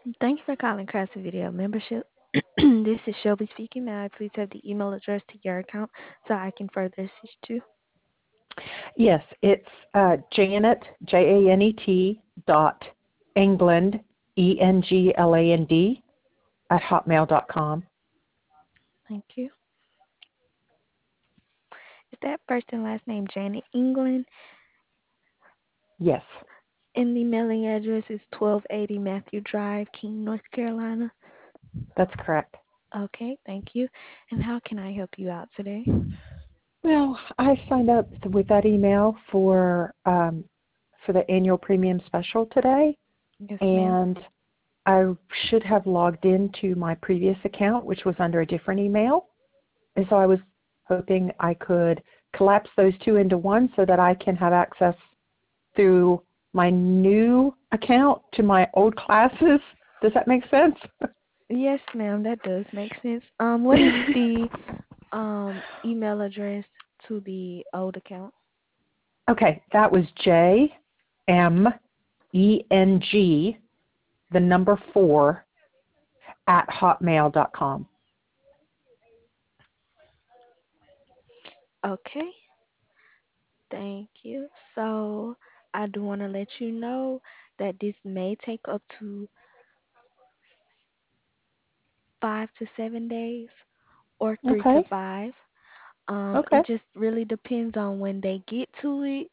Thank you for calling Craftsy Video Membership. This is Shelby speaking. May I please have the email address to your account so I can further assist you? Yes, it's Janet, Janet, dot England, England, at hotmail.com. Thank you. Is that first and last name Janet England? Yes, And the mailing address is 1280 Matthew Drive, King, North Carolina. that's correct. Okay, thank you. And how can I help you out today? Well, I signed up with that email for the annual premium special today, Yes, ma'am. and I should have logged into my previous account, which was under a different email. And so I was hoping I could collapse those two into one so that I can have access through my new account to my old classes. Does that make sense? Yes, ma'am, that does make sense. What is the email address to the old account? Okay, that was JMENG, the number 4, at hotmail.com. Okay, thank you. So I do want to let you know that this may take up to 5 to 7 days or three to Okay, five. okay, It just really depends on when they get to it.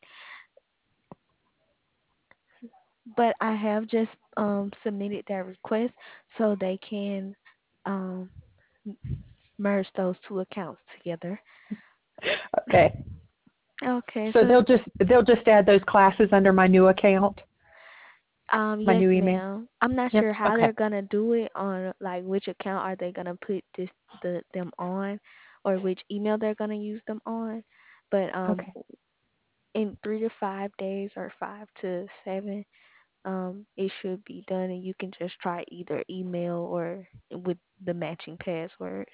But I have just submitted that request so they can um merge those two accounts together. okay. Okay, So so they'll just add those classes under my new account, my yes, new email. ma'am. I'm not Yep. sure how Okay. they're gonna do it on like which account are they gonna put them on, or which email they're gonna use them on. But Okay. in 3 to 5 days or 5 to 7, it should be done, and you can just try either email or with the matching passwords.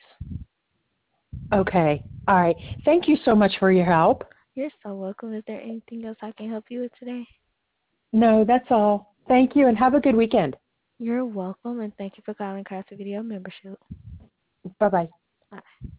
Okay. All right. Thank you so much for your help. You're so welcome. Is there anything else I can help you with today? No, that's all. Thank you and have a good weekend. You're welcome, and thank you for calling Crafty Video Membership. Bye-bye. Bye.